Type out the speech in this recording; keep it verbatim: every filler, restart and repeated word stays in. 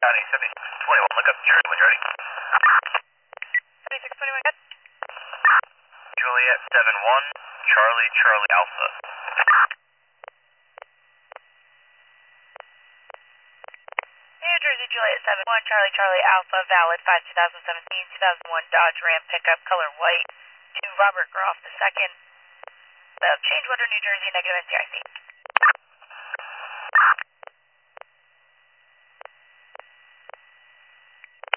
County seventy-six twenty-one, look up New Jersey when you're ready. seventy-six twenty-one, good. Juliet seven one, Charlie Charlie Alpha. New Jersey, Juliet seven one, Charlie Charlie Alpha, valid five two thousand seventeen, two thousand one Dodge Ram pickup, color white, to Robert Groff the second, of Changewater, New Jersey, negative N C I C.